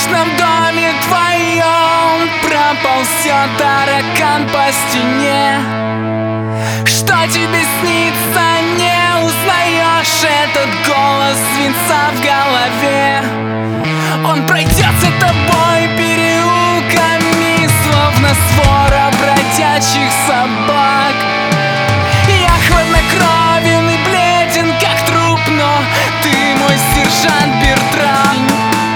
крошечном доме твоем проползет таракан по стене. Что тебе снится, не узнаешь этот голос свинца в голове. Он пройдется тобой переулками, словно свора бродячих собак. Я хладнокровен и бледен, как труп, но ты мой сержант Бертрам.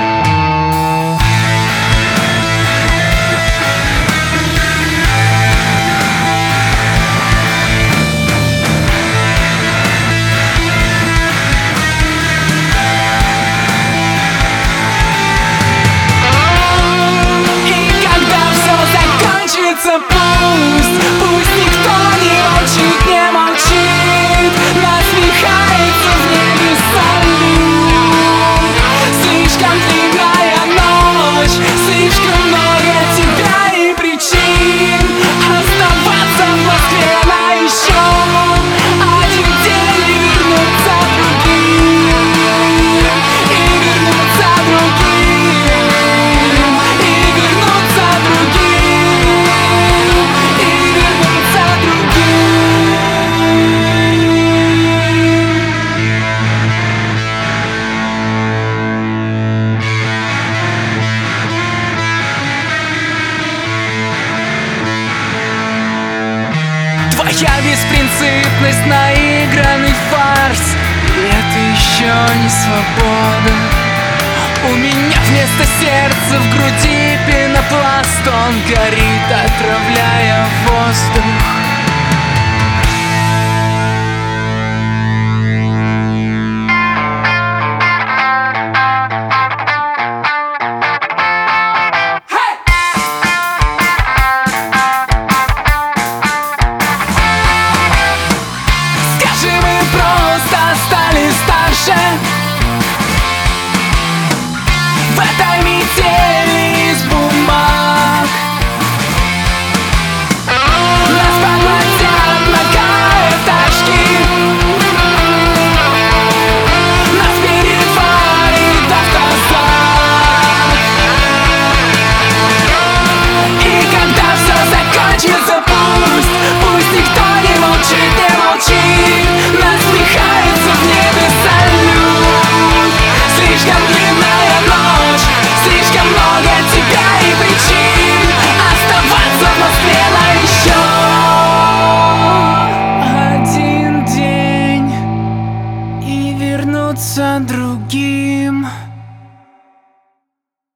Пусть никто не молчит, не молчит, насмехается в небе салют. Слишком длинная ночь, слишком много тебя и причин оставаться в Москве на еще один день и вернуться другим, и вернуться другим, и вернуться другим. Твоя беспринципность, наигранный фарс, и это еще не свобода. У меня вместо сердца в груди пенопласт, он горит, отравляя воздух.